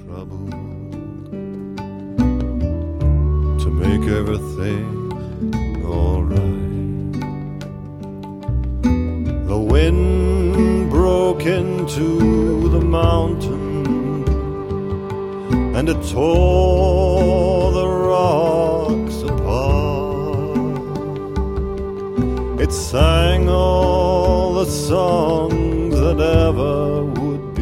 trouble to make everything alright. The wind broke into the mountain and it tore the rocks apart. It sang all the songs that ever would